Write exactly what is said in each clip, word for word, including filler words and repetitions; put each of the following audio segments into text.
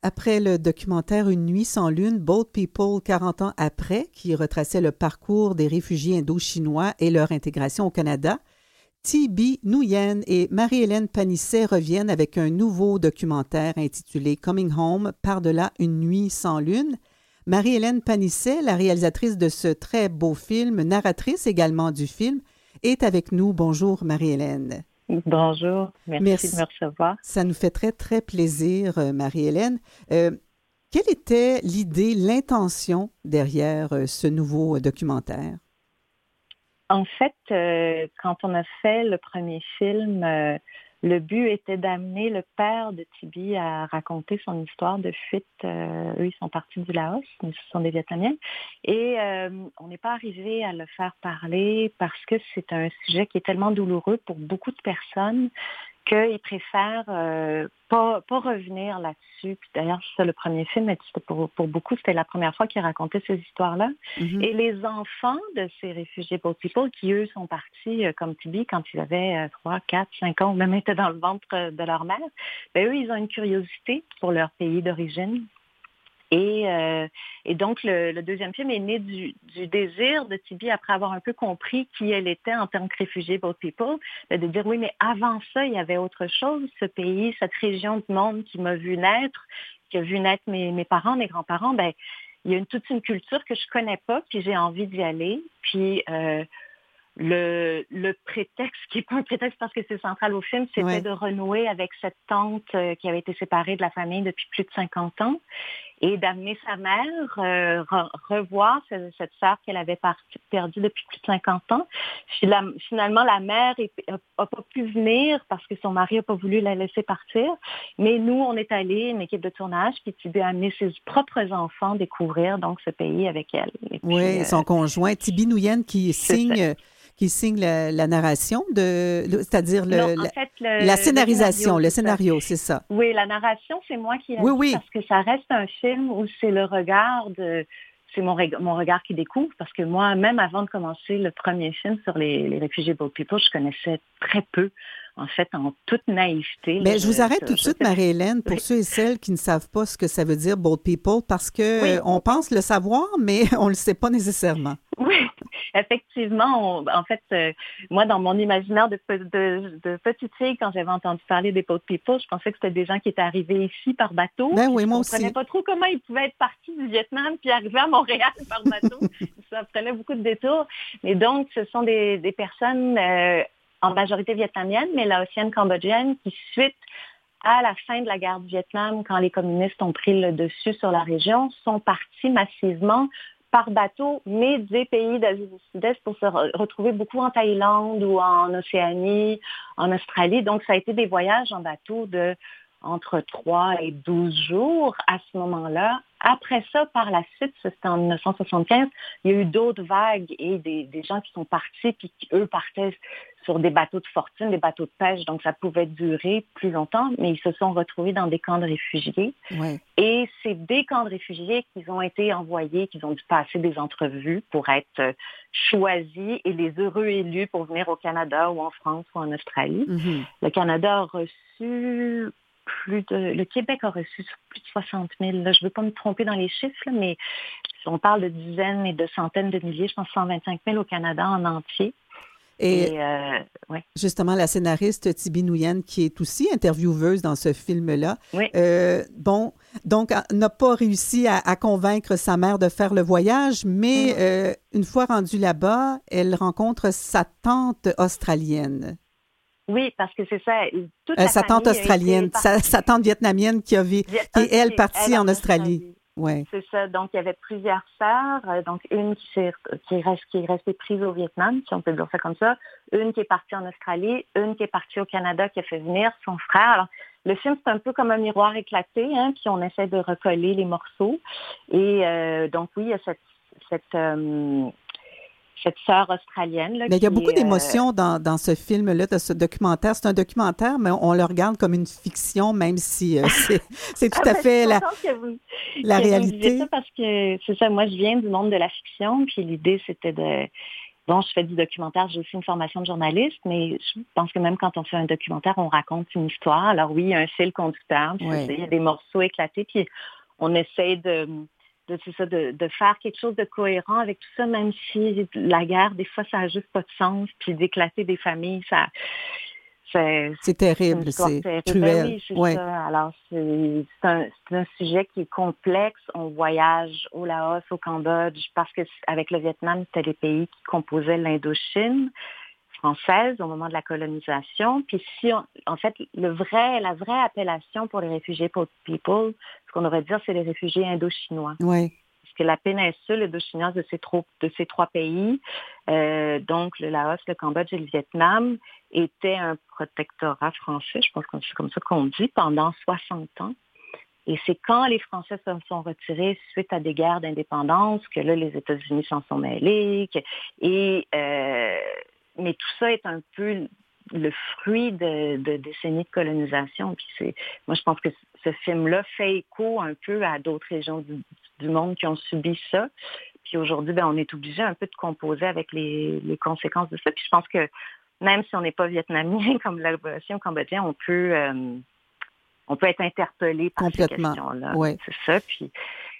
Après le documentaire Une nuit sans lune, Boat People, quarante ans après, qui retraçait le parcours des réfugiés indo-chinois et leur intégration au Canada, Thi Nguyen et Marie-Hélène Panisset reviennent avec un nouveau documentaire intitulé Coming Home, par-delà une nuit sans lune. Marie-Hélène Panisset, la réalisatrice de ce très beau film, narratrice également du film, est avec nous. Bonjour Marie-Hélène. Bonjour, merci, merci de me recevoir. Ça nous fait très, très plaisir, Marie-Hélène. Euh, quelle était l'idée, l'intention derrière euh, ce nouveau documentaire? En fait, euh, quand on a fait le premier film, euh, le but était d'amener le père de Thi à raconter son histoire de fuite. Euh, eux, ils sont partis du Laos, mais ce sont des Vietnamiens. Et euh, on n'est pas arrivé à le faire parler parce que c'est un sujet qui est tellement douloureux pour beaucoup de personnes qu'ils préfèrent euh, pas, pas revenir là-dessus. Puis d'ailleurs, c'est ça le premier film, mais pour, pour beaucoup, c'était la première fois qu'ils racontaient ces histoires-là. Mm-hmm. Et les enfants de ces réfugiés Boat People, qui eux sont partis euh, comme Thi quand ils avaient trois, quatre, cinq ans, ou même étaient dans le ventre de leur mère, ben eux, ils ont une curiosité pour leur pays d'origine. Et, euh, et donc, le, le deuxième film est né du, du désir de Thi, après avoir un peu compris qui elle était en tant que réfugiée Boat People, de dire oui, mais avant ça, il y avait autre chose, ce pays, cette région du monde qui m'a vu naître, qui a vu naître mes, mes parents, mes grands-parents, ben il y a une, toute une culture que je connais pas, puis j'ai envie d'y aller. Puis euh, le, le prétexte, qui n'est pas un prétexte parce que c'est central au film, c'était ouais. de renouer avec cette tante euh, qui avait été séparée de la famille depuis plus de cinquante ans. Et d'amener sa mère, euh, re- revoir ce, cette sœur qu'elle avait par- perdue depuis plus de cinquante ans. Puis la, finalement, la mère n'a pas pu venir parce que son mari n'a pas voulu la laisser partir. Mais nous, on est allés, une équipe de tournage, puis Thi a amené ses propres enfants découvrir donc ce pays avec elle. Et puis, oui, euh, son conjoint, Thi Nguyen, qui signe... qui signe la, la narration, de, le, c'est-à-dire le, non, en fait, le, la scénarisation, le scénario, le scénario c'est ça. Oui, la narration, c'est moi qui l'ai oui, dit oui. parce que ça reste un film où c'est le regard de... C'est mon, reg- mon regard qui découvre, parce que moi, même avant de commencer le premier film sur les, les réfugiés Boat People, je connaissais très peu, en fait, en toute naïveté. Mais là, je vous arrête je, tout de je, suite, je... Marie-Hélène, pour oui. ceux et celles qui ne savent pas ce que ça veut dire Boat People, parce que oui. on pense le savoir, mais on ne le sait pas nécessairement. Oui, effectivement. On, en fait, euh, moi, dans mon imaginaire de, de, de petite fille, quand j'avais entendu parler des Boat People, je pensais que c'était des gens qui étaient arrivés ici par bateau. Ben oui, moi je ne aussi. comprenais pas trop comment ils pouvaient être partis du Vietnam puis arriver à Montréal par bateau. Ça prenait beaucoup de détours. Mais donc, ce sont des, des personnes euh, en majorité vietnamiennes, mais laotiennes, cambodgiennes, qui, suite à la fin de la guerre du Vietnam, quand les communistes ont pris le dessus sur la région, sont partis massivement par bateau, mais des pays d'Asie du Sud-Est pour se re- retrouver beaucoup en Thaïlande ou en Océanie, en Australie. Donc, ça a été des voyages en bateau de entre trois et douze jours à ce moment-là. Après ça, par la suite, c'était en dix-neuf cent soixante-quinze, il y a eu d'autres vagues et des, des gens qui sont partis puis qui, eux, partaient sur des bateaux de fortune, des bateaux de pêche, donc ça pouvait durer plus longtemps, mais ils se sont retrouvés dans des camps de réfugiés. Ouais. Et c'est des camps de réfugiés qu'ils ont été envoyés, qu'ils ont dû passer des entrevues pour être choisis et les heureux élus pour venir au Canada ou en France ou en Australie. Mm-hmm. Le Canada a reçu plus de... Le Québec a reçu plus de soixante mille. Là, je ne veux pas me tromper dans les chiffres, là, mais on parle de dizaines et de centaines de milliers, je pense cent vingt-cinq mille au Canada en entier. Et, et euh, ouais. justement, la scénariste Thi Nguyen, qui est aussi intervieweuse dans ce film-là, oui. euh, bon, donc n'a pas réussi à, à convaincre sa mère de faire le voyage, mais mm. euh, une fois rendue là-bas, elle rencontre sa tante australienne. Oui, parce que c'est ça. Toute euh, la sa tante australienne, par... sa, sa tante vietnamienne qui, a vi... qui est, elle, partie elle, en Australie. Australie. Ouais. C'est ça. Donc, il y avait plusieurs sœurs. Donc, une qui, s'est, qui, reste, qui est restée prise au Vietnam, si on peut dire ça comme ça. Une qui est partie en Australie. Une qui est partie au Canada, qui a fait venir son frère. Alors, le film, c'est un peu comme un miroir éclaté, hein, puis on essaie de recoller les morceaux. Et euh, donc, oui, il y a cette... cette euh, cette sœur australienne. Là, mais il y a qui beaucoup est, d'émotions euh... dans, dans ce film-là, dans ce documentaire. C'est un documentaire, mais on le regarde comme une fiction, même si euh, c'est, c'est tout à fait la, que vous, la que réalité. Vous ça parce que c'est ça, moi je viens du monde de la fiction, puis l'idée c'était de bon, je fais du documentaire, j'ai aussi une formation de journaliste, mais je pense que même quand on fait un documentaire, on raconte une histoire. Alors oui, il y a un fil conducteur, puis Oui. il y a des morceaux éclatés, puis on essaie de, de, c'est ça, de, de faire quelque chose de cohérent avec tout ça, même si la guerre, des fois, ça n'a juste pas de sens, puis d'éclater des familles, ça... C'est, c'est c'est une terrible, histoire c'est terrible. cruel. Ben oui, c'est Ouais. ça. Alors, c'est, c'est, un, c'est un sujet qui est complexe. On voyage au Laos, au Cambodge, parce que avec le Vietnam, c'était les pays qui composaient l'Indochine française au moment de la colonisation. Puis si, on, en fait, le vrai, la vraie appellation pour les réfugiés people, ce qu'on devrait dire, c'est les réfugiés indo-chinois. Oui. Parce que la péninsule indo-chinoise de ces, trop, de ces trois pays, euh, donc le Laos, le Cambodge et le Vietnam, était un protectorat français, je pense que c'est comme ça qu'on dit, pendant soixante ans. Et c'est quand les Français se sont retirés suite à des guerres d'indépendance que là, les États-Unis s'en sont mêlés. Que, et, euh, mais tout ça est un peu le fruit de, de décennies de colonisation. Puis c'est, moi, je pense que ce film-là fait écho un peu à d'autres régions du, du monde qui ont subi ça. Puis aujourd'hui, ben, on est obligé un peu de composer avec les, les conséquences de ça. Puis je pense que même si on n'est pas vietnamien comme l'Albacien ou cambodgien, on peut, euh, on peut être interpellé par ces questions-là. Ouais. C'est ça. Puis,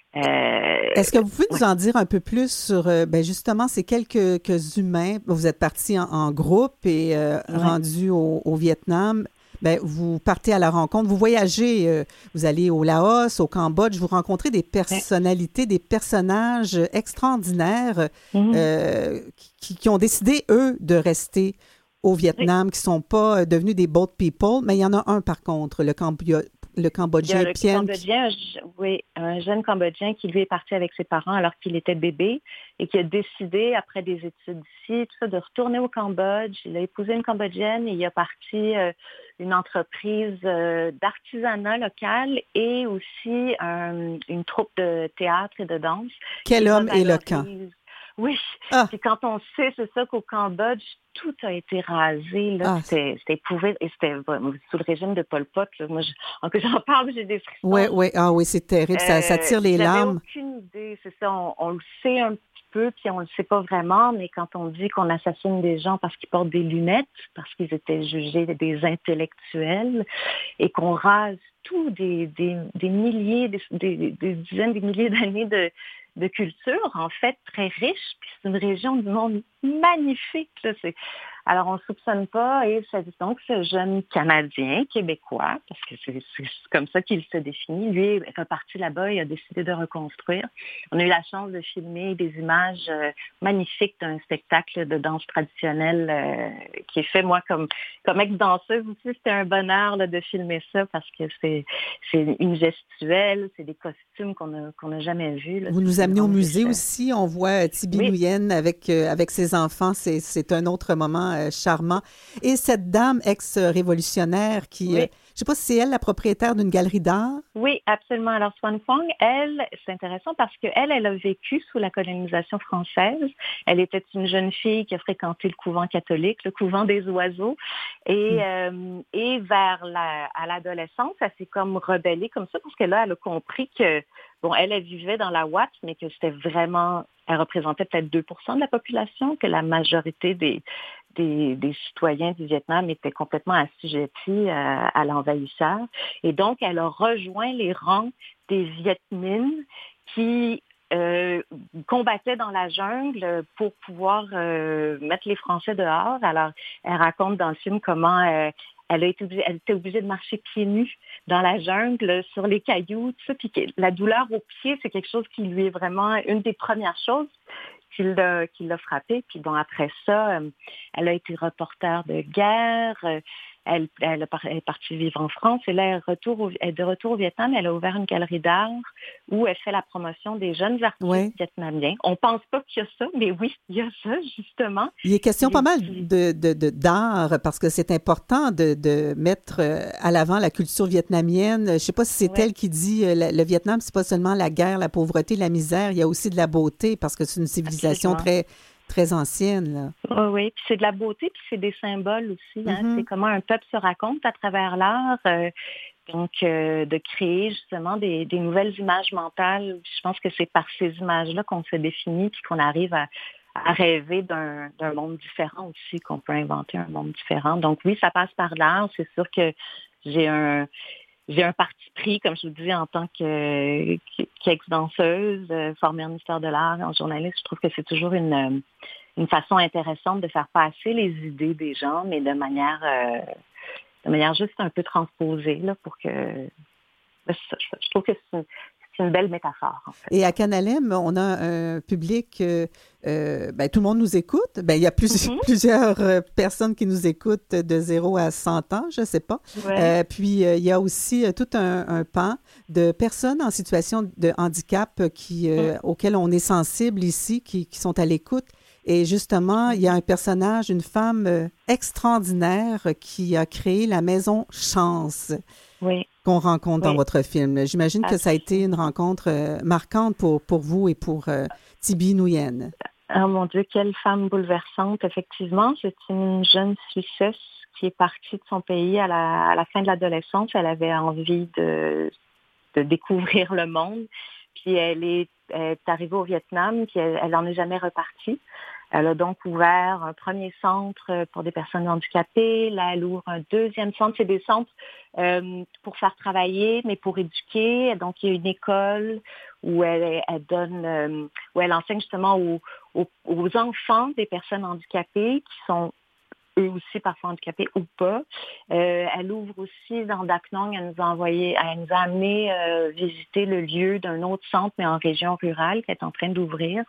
euh, est-ce que vous pouvez ouais. nous en dire un peu plus sur, euh, ben justement, ces quelques, quelques humains? Vous êtes partis en, en groupe et euh, Ouais. rendus au, au Vietnam. Ben, vous partez à la rencontre, vous voyagez, euh, vous allez au Laos, au Cambodge, vous rencontrez des personnalités, des personnages extraordinaires Mm-hmm. euh, qui, qui ont décidé, eux, de rester au Vietnam, qui ne sont pas devenus des boat people, mais il y en a un, par contre, le, Cambio, le Cambodgien. Il y a le Pien, Cambodgien, qui... oui, un jeune Cambodgien qui, lui, est parti avec ses parents alors qu'il était bébé et qui a décidé, après des études ici, tout ça, de retourner au Cambodge. Il a épousé une Cambodgienne et il a parti euh, une entreprise euh, d'artisanat local et aussi euh, une troupe de théâtre et de danse. Quel homme éloquent. Oui, ah. Puis quand on sait, c'est ça, qu'au Cambodge, tout a été rasé, là, ah. c'était, c'était épouvantable, et c'était bon, sous le régime de Pol Pot, là, moi, je, en que j'en parle, j'ai des frissons. Oui, oui, ah oui, c'est terrible, euh, ça, ça tire les j'avais larmes. Aucune idée, c'est ça, on, on le sait un petit peu, puis on le sait pas vraiment, mais quand on dit qu'on assassine des gens parce qu'ils portent des lunettes, parce qu'ils étaient jugés des intellectuels, et qu'on rase tout des, des, des milliers, des, des, des dizaines, des milliers d'années de de culture, en fait, très riche, puis c'est une région du monde magnifique. Là, c'est... Alors, on ne soupçonne pas, et ça dit donc ce jeune Canadien, québécois, parce que c'est, c'est comme ça qu'il se définit, lui est reparti là-bas et a décidé de reconstruire. On a eu la chance de filmer des images euh, magnifiques d'un spectacle de danse traditionnelle euh, qui est fait, moi, comme, comme ex-danseuse aussi, c'était un bonheur là, de filmer ça, parce que c'est, c'est une gestuelle, c'est des costumes qu'on n'a qu'on a jamais vus. Là. Vous nous amenez au musée aussi, on voit Thi Binh oui. Nguyen avec, euh, avec ses enfants, c'est, c'est un autre moment euh, charmant. Et cette dame ex-révolutionnaire qui, oui. euh, je ne sais pas si c'est elle la propriétaire d'une galerie d'art? Oui, absolument. Alors, Swan Phuong, elle, c'est intéressant parce qu'elle, elle a vécu sous la colonisation française. Elle était une jeune fille qui a fréquenté le couvent catholique, le couvent des oiseaux. Et, mmh. euh, et vers la, à l'adolescence, elle s'est comme rebellée comme ça parce que là, elle a compris que, bon, elle, elle vivait dans la Ouate, mais que c'était vraiment, elle représentait peut-être deux pour cent de la population, que la majorité des, des, des citoyens du Vietnam étaient complètement assujettis à, à l'envahisseur. Et donc, elle a rejoint les rangs des Viet Minh qui euh, combattaient dans la jungle pour pouvoir euh, mettre les Français dehors. Alors, elle raconte dans le film comment euh, elle, a été obligée, elle était obligée de marcher pieds nus dans la jungle, sur les cailloux, tout ça. Puis la douleur aux pieds, c'est quelque chose qui lui est vraiment une des premières choses qui l'a, qui l'a frappée. Puis bon, après ça, euh, elle a été reporter de guerre. Euh, elle, elle, elle est partie vivre en France. Et là, elle, retour au, elle est de retour au Vietnam. Elle a ouvert une galerie d'art où elle fait la promotion des jeunes artistes oui. vietnamiens. On pense pas qu'il y a ça, mais oui, il y a ça, justement. Il est question pas mal de, de, de, d'art parce que c'est important de, de mettre à l'avant la culture vietnamienne. Je ne sais pas si c'est oui. elle qui dit euh, le Vietnam, c'est pas seulement la guerre, la pauvreté, la misère. Il y a aussi de la beauté parce que c'est une civilisation Absolument. très très ancienne. Là. Oui, oui. Puis c'est de la beauté, puis c'est des symboles aussi. Hein? Mm-hmm. C'est comment un peuple se raconte à travers l'art. Euh, donc, euh, de créer justement des, des nouvelles images mentales. Je pense que c'est par ces images-là qu'on se définit puis qu'on arrive à, à rêver d'un, d'un monde différent aussi, qu'on peut inventer un monde différent. Donc oui, ça passe par l'art. C'est sûr que j'ai un j'ai un parti pris, comme je vous dis, en tant que qu'ex-danseuse, euh, formée en histoire de l'art, en journaliste. Je trouve que c'est toujours une une façon intéressante de faire passer les idées des gens, mais de manière euh, de manière juste un peu transposée, là, pour que je, je trouve que c'est une, c'est une belle métaphore, en fait. Et à Canalem, on a un public, euh, euh, ben, tout le monde nous écoute. Ben, il y a plus, mm-hmm. plusieurs euh, personnes qui nous écoutent de zéro à cent ans, je ne sais pas. Ouais. Euh, puis, euh, il y a aussi euh, tout un, un pan de personnes en situation de handicap qui, euh, mm. auxquelles on est sensible ici, qui, qui sont à l'écoute. Et justement, il y a un personnage, une femme euh, extraordinaire qui a créé la Maison Chance. Oui. Qu'on rencontre oui. dans votre film. J'imagine que ça a été une rencontre euh, marquante pour, pour vous et pour euh, Tibi Nguyen. Oh mon Dieu, quelle femme bouleversante, effectivement. C'est une jeune Suissesse qui est partie de son pays à la, à la fin de l'adolescence. Elle avait envie de, de découvrir le monde. Puis elle est, elle est arrivée au Vietnam, puis elle n'en est jamais repartie. Elle a donc ouvert un premier centre pour des personnes handicapées. Là, elle ouvre un deuxième centre. C'est des centres euh, pour faire travailler, mais pour éduquer. Donc, il y a une école où elle, elle donne, euh, où elle enseigne justement aux, aux, aux enfants des personnes handicapées qui sont eux aussi parfois handicapés ou pas. Euh, elle ouvre aussi dans Dak Nong, elle nous a envoyé, elle nous a amené euh, visiter le lieu d'un autre centre, mais en région rurale, qui est en train d'ouvrir.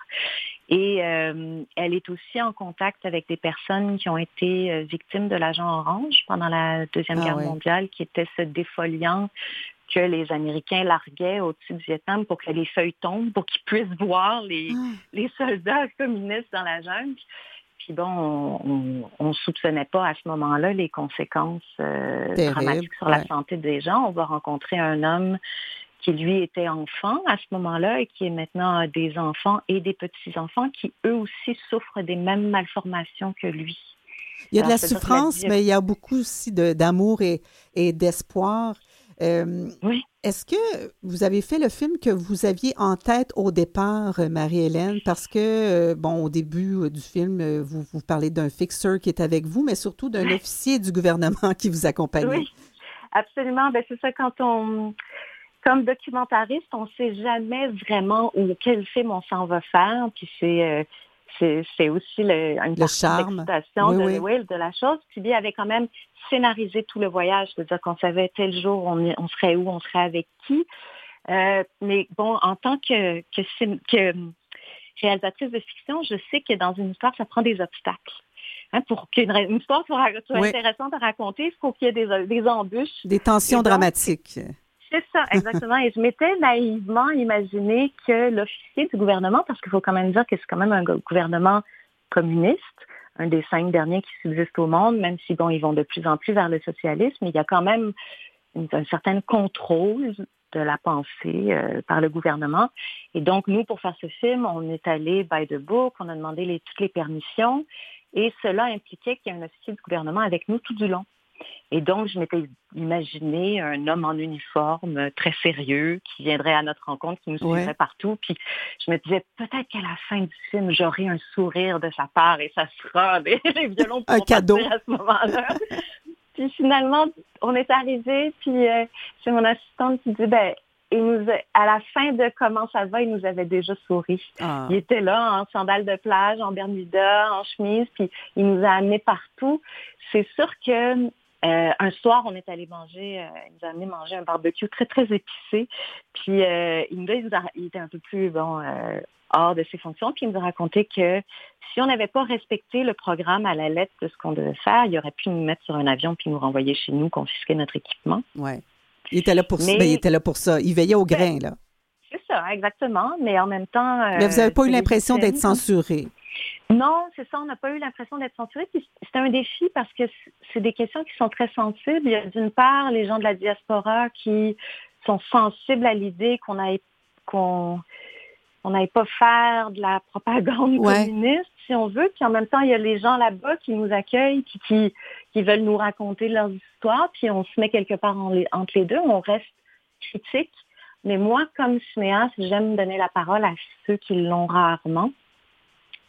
Et euh, elle est aussi en contact avec des personnes qui ont été euh, victimes de l'agent orange pendant la Deuxième ah, Guerre oui. mondiale, qui était ce défoliant que les Américains larguaient au-dessus du Vietnam pour que les feuilles tombent, pour qu'ils puissent voir les, ah. les soldats communistes dans la jungle. Puis bon, on ne soupçonnait pas à ce moment-là les conséquences euh, dramatiques sur la ouais. santé des gens. On va rencontrer un homme qui, lui, était enfant à ce moment-là et qui est maintenant des enfants et des petits-enfants qui, eux aussi, souffrent des mêmes malformations que lui. Il y a Alors, de la souffrance, la... mais il y a beaucoup aussi de, d'amour et, et d'espoir. Euh, oui. Est-ce que vous avez fait le film que vous aviez en tête au départ, Marie-Hélène? Parce que, bon, au début du film, vous, vous parlez d'un fixeur qui est avec vous, mais surtout d'un oui. officier du gouvernement qui vous accompagne. Oui, absolument. Ben, c'est ça, quand on... Comme documentariste, on ne sait jamais vraiment où, quel film on s'en va faire. Puis c'est... Euh, C'est, c'est aussi le, une le charme d'excitation oui, de, oui. Oui, de la chose. Puis lui avait quand même scénarisé tout le voyage, c'est-à-dire qu'on savait tel jour on, on serait où, on serait avec qui. Euh, mais bon, en tant que, que, que réalisatrice de fiction, je sais que dans une histoire, ça prend des obstacles. Hein, pour qu'une une histoire soit, soit oui. intéressante à raconter, il faut qu'il y ait des, des embûches. Des tensions donc, dramatiques. C'est ça, exactement. Et je m'étais naïvement imaginé que l'officier du gouvernement, parce qu'il faut quand même dire que c'est quand même un gouvernement communiste, un des cinq derniers qui subsistent au monde, même si, bon, ils vont de plus en plus vers le socialisme, mais il y a quand même une, un certain contrôle de la pensée euh, par le gouvernement. Et donc, nous, pour faire ce film, on est allé by the book, on a demandé les, toutes les permissions, et cela impliquait qu'il y ait un officier du gouvernement avec nous tout du long. Et donc, je m'étais imaginé un homme en uniforme très sérieux qui viendrait à notre rencontre, qui nous suivrait ouais. partout. Puis je me disais, peut-être qu'à la fin du film, j'aurai un sourire de sa part et ça sera les, les violons pour un cadeau à ce moment-là. Puis finalement, on est arrivé, puis euh, c'est mon assistante qui dit, ben, il nous a, à la fin de Comment ça va, il nous avait déjà souri. Ah. Il était là en sandales de plage, en bermuda, en chemise, puis il nous a amenés partout. C'est sûr que Euh, un soir, on est allé manger, euh, il nous a amené manger un barbecue très, très épicé. Puis, euh, il, nous a, il, nous a, il était un peu plus, bon, euh, hors de ses fonctions. Puis, il nous a raconté que si on n'avait pas respecté le programme à la lettre de ce qu'on devait faire, il aurait pu nous mettre sur un avion puis nous renvoyer chez nous, confisquer notre équipement. Oui. Il était là pour Mais, ça. Ben, il était là pour ça. Il veillait au grain, là. C'est ça, exactement. Mais en même temps... Euh, Mais vous n'avez pas eu l'impression d'être censuré? Non, c'est ça, on n'a pas eu l'impression d'être censuré. Puis c'est un défi parce que c'est des questions qui sont très sensibles. Il y a d'une part les gens de la diaspora qui sont sensibles à l'idée qu'on n'aille qu'on, qu'on n'aille pas faire de la propagande ouais. communiste, si on veut. Puis en même temps, il y a les gens là-bas qui nous accueillent, puis qui, qui veulent nous raconter leurs histoires. Puis on se met quelque part en les, entre les deux. On reste critique. Mais moi, comme cinéaste, j'aime donner la parole à ceux qui l'ont rarement.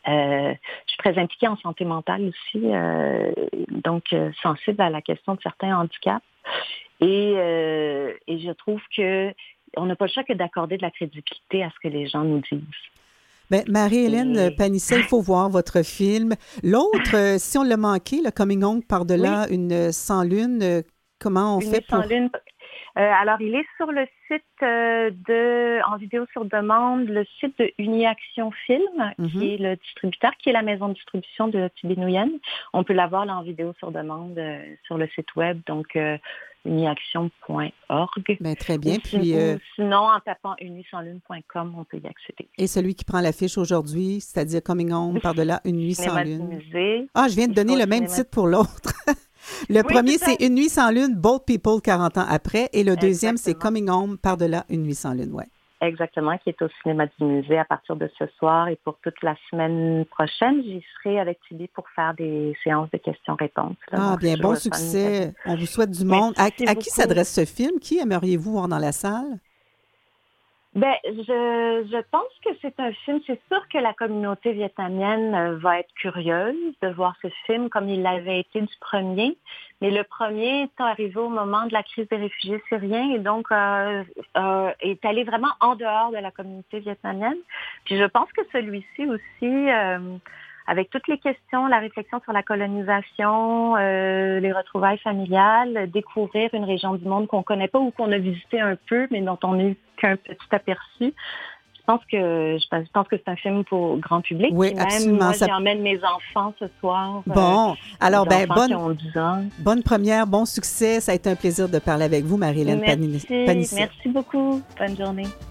Euh, je suis très impliquée en santé mentale aussi, euh, donc euh, sensible à la question de certains handicaps. Et, euh, et je trouve que on n'a pas le choix que d'accorder de la crédibilité à ce que les gens nous disent. Bien, Marie-Hélène Et... Panisset, il faut voir votre film. L'autre, euh, si on l'a manqué, le Coming Home par-delà oui. une sans lune, euh, comment on une fait pour... sans lune. Euh, alors, il est sur le site euh, de, en vidéo sur demande, le site de Uniaction Film, mm-hmm. qui est le distributeur, qui est la maison de distribution de Tibé Nouyen. On peut l'avoir là, en vidéo sur demande euh, sur le site web, donc euh, uniaction point org. Bien, très bien. Ou, Puis, euh... ou sinon, en tapant uni sans lune point com, on peut y accéder. Et celui qui prend l'affiche aujourd'hui, c'est-à-dire Coming Home par-delà une nuit sans lune. Ah, je viens de donner le même titre pour l'autre. Le oui, premier, c'est, c'est Une nuit sans lune, Bold People, quarante ans après. Et le deuxième, Exactement. C'est Coming Home par-delà une nuit sans lune, ouais. Exactement, qui est au cinéma du musée à partir de ce soir. Et pour toute la semaine prochaine, j'y serai avec Tibé pour faire des séances de questions-réponses. Là. Ah, Donc, bien, bon succès. On vous souhaite du monde. À, à qui s'adresse ce film? Qui aimeriez-vous voir dans la salle? Ben, je, je pense que c'est un film, c'est sûr que la communauté vietnamienne va être curieuse de voir ce film comme il l'avait été du premier, mais le premier est arrivé au moment de la crise des réfugiés syriens et donc euh, euh, est allé vraiment en dehors de la communauté vietnamienne. Puis je pense que celui-ci aussi, euh, avec toutes les questions, la réflexion sur la colonisation, euh, les retrouvailles familiales, découvrir une région du monde qu'on ne connaît pas ou qu'on a visité un peu, mais dont on n'a eu qu'un petit aperçu. Je pense que je pense que c'est un film pour grand public. Oui, même absolument. Moi, ça... j'emmène mes enfants ce soir. Bon, euh, alors ben bonne, qui ont dix ans. bonne première, bon succès. Ça a été un plaisir de parler avec vous, Marie-Hélène Panisset. Merci beaucoup. Bonne journée.